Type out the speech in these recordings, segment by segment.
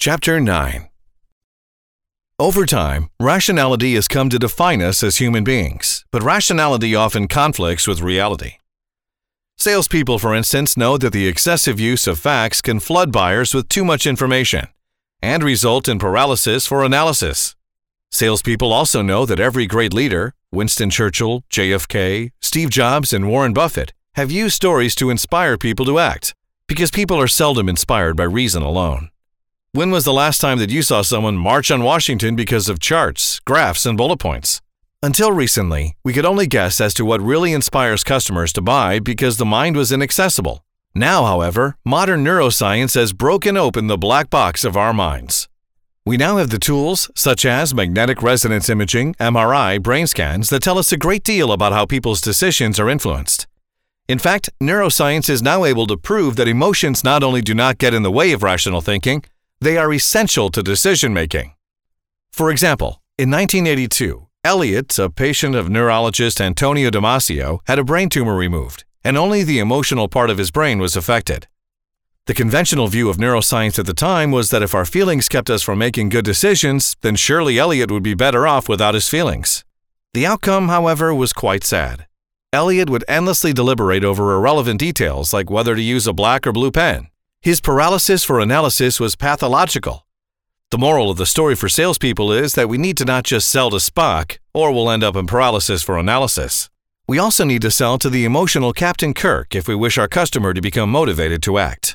Chapter 9. Over time, rationality has come to define us as human beings, but rationality often conflicts with reality. Salespeople, for instance, know that the excessive use of facts can flood buyers with too much information and result in paralysis for analysis. Salespeople also know that every great leader, Winston Churchill, JFK, Steve Jobs, and Warren Buffett, have used stories to inspire people to act, because people are seldom inspired by reason alone. When was the last time that you saw someone march on Washington because of charts, graphs, and bullet points? Until recently, we could only guess as to what really inspires customers to buy because the mind was inaccessible. Now, however, modern neuroscience has broken open the black box of our minds. We now have the tools, such as magnetic resonance imaging, MRI, brain scans, that tell us a great deal about how people's decisions are influenced. In fact, neuroscience is now able to prove that emotions not only do not get in the way of rational thinking, they are essential to decision-making. For example, in 1982, Elliot, a patient of neurologist Antonio Damasio, had a brain tumor removed, and only the emotional part of his brain was affected. The conventional view of neuroscience at the time was that if our feelings kept us from making good decisions, then surely Elliot would be better off without his feelings. The outcome, however, was quite sad. Elliot would endlessly deliberate over irrelevant details like whether to use a black or blue pen. His paralysis for analysis was pathological. The moral of the story for salespeople is that we need to not just sell to Spock, or we'll end up in paralysis for analysis. We also need to sell to the emotional Captain Kirk if we wish our customer to become motivated to act.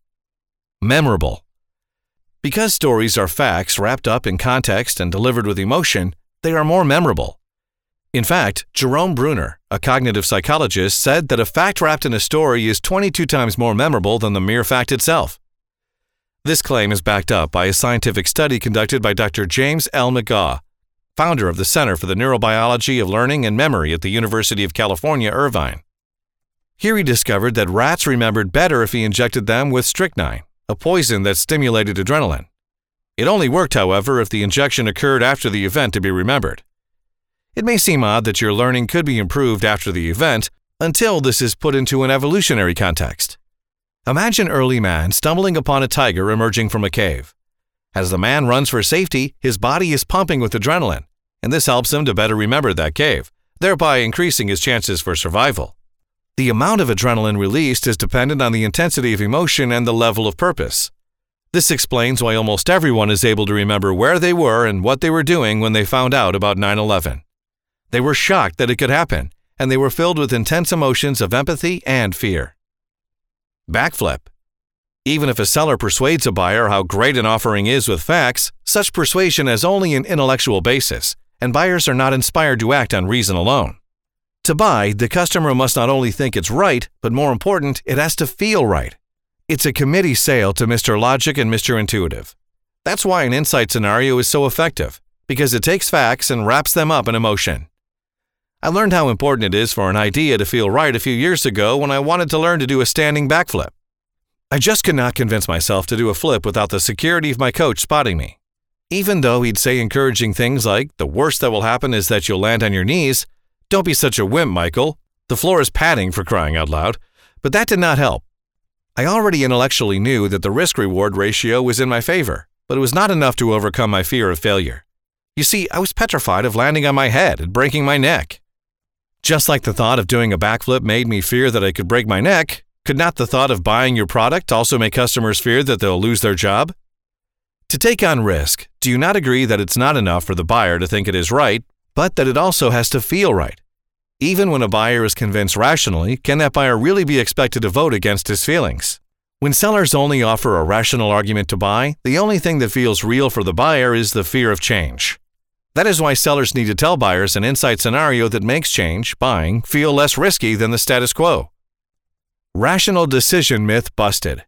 Memorable. Because stories are facts wrapped up in context and delivered with emotion, they are more memorable. In fact, Jerome Bruner, a cognitive psychologist, said that a fact wrapped in a story is 22 times more memorable than the mere fact itself. This claim is backed up by a scientific study conducted by Dr. James L. McGaugh, founder of the Center for the Neurobiology of Learning and Memory at the University of California, Irvine. Here he discovered that rats remembered better if he injected them with strychnine, a poison that stimulated adrenaline. It only worked, however, if the injection occurred after the event to be remembered. It may seem odd that your learning could be improved after the event until this is put into an evolutionary context. Imagine early man stumbling upon a tiger emerging from a cave. As the man runs for safety, his body is pumping with adrenaline, and this helps him to better remember that cave, thereby increasing his chances for survival. The amount of adrenaline released is dependent on the intensity of emotion and the level of purpose. This explains why almost everyone is able to remember where they were and what they were doing when they found out about 9/11. They were shocked that it could happen, and they were filled with intense emotions of empathy and fear. Backflip. Even if a seller persuades a buyer how great an offering is with facts, such persuasion has only an intellectual basis, and buyers are not inspired to act on reason alone. To buy, the customer must not only think it's right, but more important, it has to feel right. It's a committee sale to Mr. Logic and Mr. Intuitive. That's why an insight scenario is so effective, because it takes facts and wraps them up in emotion. I learned how important it is for an idea to feel right a few years ago when I wanted to learn to do a standing backflip. I just could not convince myself to do a flip without the security of my coach spotting me. Even though he'd say encouraging things like, "The worst that will happen is that you'll land on your knees. Don't be such a wimp, Michael. The floor is padding, for crying out loud." But that did not help. I already intellectually knew that the risk-reward ratio was in my favor, but it was not enough to overcome my fear of failure. You see, I was petrified of landing on my head and breaking my neck. Just like the thought of doing a backflip made me fear that I could break my neck, could not the thought of buying your product also make customers fear that they'll lose their job? To take on risk, do you not agree that it's not enough for the buyer to think it is right, but that it also has to feel right? Even when a buyer is convinced rationally, can that buyer really be expected to vote against his feelings? When sellers only offer a rational argument to buy, the only thing that feels real for the buyer is the fear of change. That is why sellers need to tell buyers an insight scenario that makes change, buying, feel less risky than the status quo. Rational decision myth busted.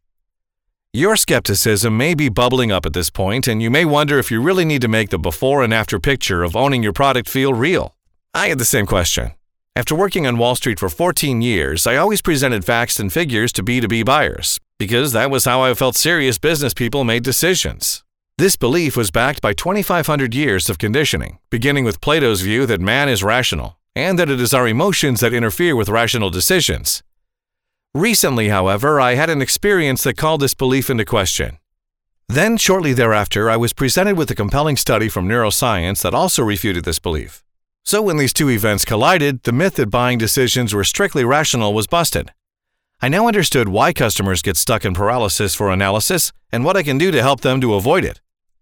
Your skepticism may be bubbling up at this point, and you may wonder if you really need to make the before and after picture of owning your product feel real. I had the same question. After working on Wall Street for 14 years, I always presented facts and figures to B2B buyers, because that was how I felt serious business people made decisions. This belief was backed by 2,500 years of conditioning, beginning with Plato's view that man is rational, and that it is our emotions that interfere with rational decisions. Recently, however, I had an experience that called this belief into question. Then, shortly thereafter, I was presented with a compelling study from neuroscience that also refuted this belief. So when these two events collided, the myth that buying decisions were strictly rational was busted. I now understood why customers get stuck in paralysis for analysis and what I can do to help them to avoid it.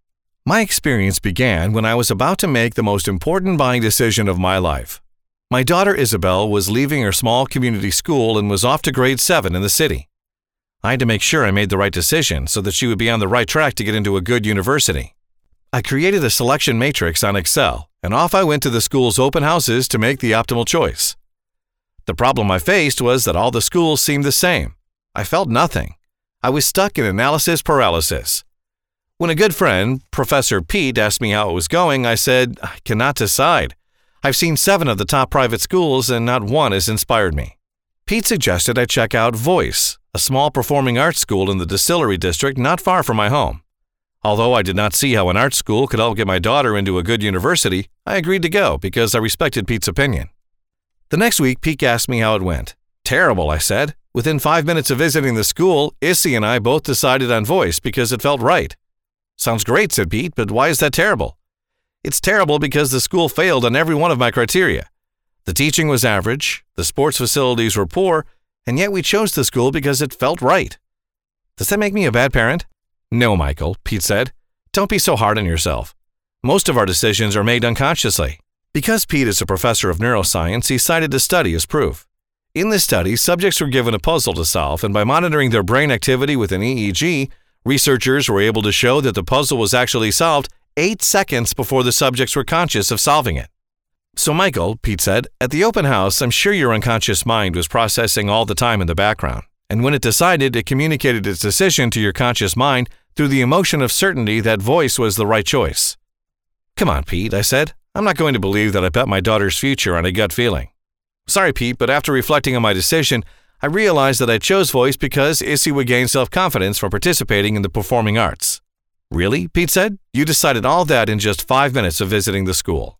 My experience began when I was about to make the most important buying decision of my life. My daughter Isabel was leaving her small community school and was off to grade 7 in the city. I had to make sure I made the right decision so that she would be on the right track to get into a good university. I created a selection matrix on Excel, and off I went to the school's open houses to make the optimal choice. The problem I faced was that all the schools seemed the same. I felt nothing. I was stuck in analysis paralysis. When a good friend, Professor Pete, asked me how it was going, I said, I cannot decide. I've seen 7 of the top private schools and not one has inspired me. Pete suggested I check out Voice, a small performing arts school in the Distillery District not far from my home. Although I did not see how an art school could help get my daughter into a good university, I agreed to go because I respected Pete's opinion. The next week, Pete asked me how it went. Terrible, I said. Within 5 minutes of visiting the school, Issy and I both decided on Voice because it felt right. Sounds great, said Pete, but why is that terrible? It's terrible because the school failed on every one of my criteria. The teaching was average, the sports facilities were poor, and yet we chose the school because it felt right. Does that make me a bad parent? No, Michael, Pete said. Don't be so hard on yourself. Most of our decisions are made unconsciously. Because Pete is a professor of neuroscience, he cited a study as proof. In this study, subjects were given a puzzle to solve, and by monitoring their brain activity with an EEG, researchers were able to show that the puzzle was actually solved 8 seconds before the subjects were conscious of solving it. So Michael, Pete said, at the open house, I'm sure your unconscious mind was processing all the time in the background. And when it decided, it communicated its decision to your conscious mind through the emotion of certainty that Voice was the right choice. Come on, Pete, I said. I'm not going to believe that I bet my daughter's future on a gut feeling. Sorry, Pete, but after reflecting on my decision, I realized that I chose Voice because Issy would gain self-confidence from participating in the performing arts. Really? Pete said. You decided all that in just 5 minutes of visiting the school.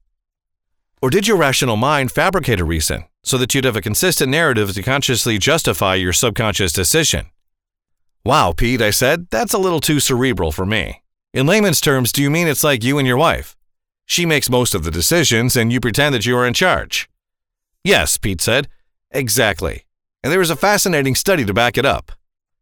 Or did your rational mind fabricate a reason so that you'd have a consistent narrative to consciously justify your subconscious decision? Wow, Pete, I said, that's a little too cerebral for me. In layman's terms, do you mean it's like you and your wife? She makes most of the decisions and you pretend that you are in charge. Yes, Pete said. Exactly. And there was a fascinating study to back it up.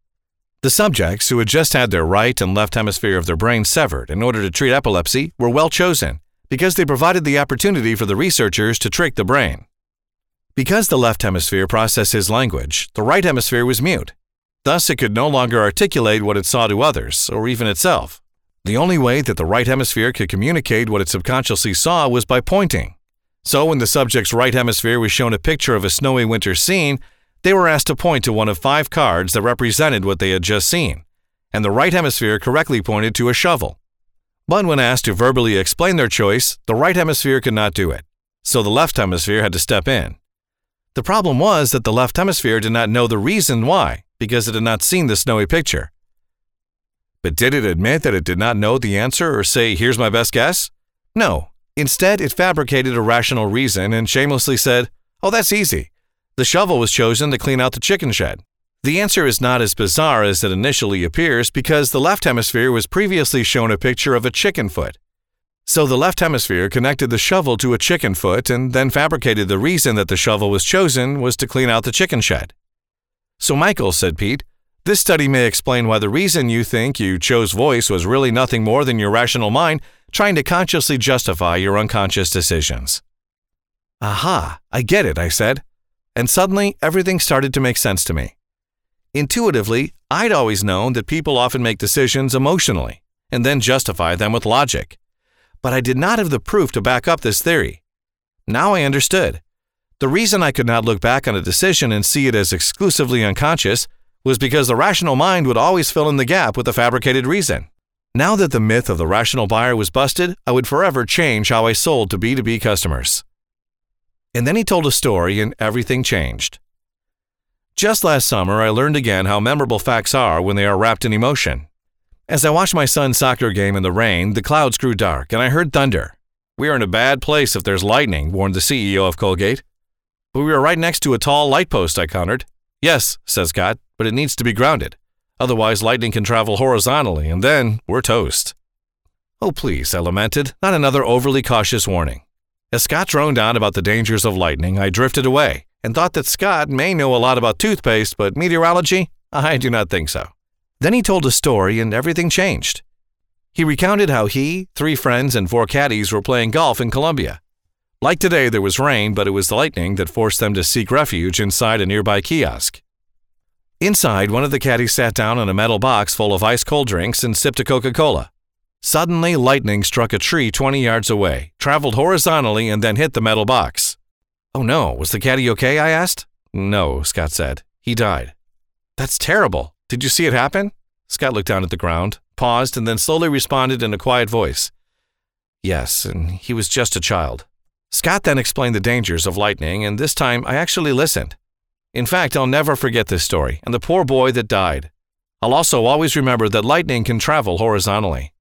The subjects who had just had their right and left hemisphere of their brain severed in order to treat epilepsy were well chosen because they provided the opportunity for the researchers to trick the brain. Because the left hemisphere processes language, the right hemisphere was mute. Thus, it could no longer articulate what it saw to others, or even itself. The only way that the right hemisphere could communicate what it subconsciously saw was by pointing. So when the subject's right hemisphere was shown a picture of a snowy winter scene, they were asked to point to one of 5 cards that represented what they had just seen, and the right hemisphere correctly pointed to a shovel. But when asked to verbally explain their choice, the right hemisphere could not do it, so the left hemisphere had to step in. The problem was that the left hemisphere did not know the reason why, because it had not seen the snowy picture. But did it admit that it did not know the answer or say, here's my best guess? No. Instead, it fabricated a rational reason and shamelessly said, oh, that's easy. The shovel was chosen to clean out the chicken shed. The answer is not as bizarre as it initially appears because the left hemisphere was previously shown a picture of a chicken foot. So the left hemisphere connected the shovel to a chicken foot and then fabricated the reason that the shovel was chosen was to clean out the chicken shed. So Michael, said Pete, this study may explain why the reason you think you chose Voice was really nothing more than your rational mind trying to consciously justify your unconscious decisions. Aha, I get it, I said. And suddenly, everything started to make sense to me. Intuitively, I'd always known that people often make decisions emotionally and then justify them with logic. But I did not have the proof to back up this theory. Now I understood. The reason I could not look back on a decision and see it as exclusively unconscious was because the rational mind would always fill in the gap with a fabricated reason. Now that the myth of the rational buyer was busted, I would forever change how I sold to B2B customers. And then he told a story and everything changed. Just last summer, I learned again how memorable facts are when they are wrapped in emotion. As I watched my son's soccer game in the rain, the clouds grew dark and I heard thunder. We are in a bad place if there's lightning, warned the CEO of Colgate. But we are right next to a tall light post, I countered. Yes, says Scott, but it needs to be grounded. Otherwise, lightning can travel horizontally, and then we're toast. Oh, please, I lamented, not another overly cautious warning. As Scott droned on about the dangers of lightning, I drifted away and thought that Scott may know a lot about toothpaste, but meteorology? I do not think so. Then he told a story and everything changed. He recounted how he, 3 friends, and 4 caddies were playing golf in Colombia. Like today, there was rain, but it was the lightning that forced them to seek refuge inside a nearby kiosk. Inside, one of the caddies sat down on a metal box full of ice-cold drinks and sipped a Coca-Cola. Suddenly, lightning struck a tree 20 yards away, traveled horizontally, and then hit the metal box. Oh no, was the caddy okay? I asked. No, Scott said. He died. That's terrible. Did you see it happen? Scott looked down at the ground, paused, and then slowly responded in a quiet voice. Yes, and he was just a child. Scott then explained the dangers of lightning, and this time I actually listened. In fact, I'll never forget this story and the poor boy that died. I'll also always remember that lightning can travel horizontally.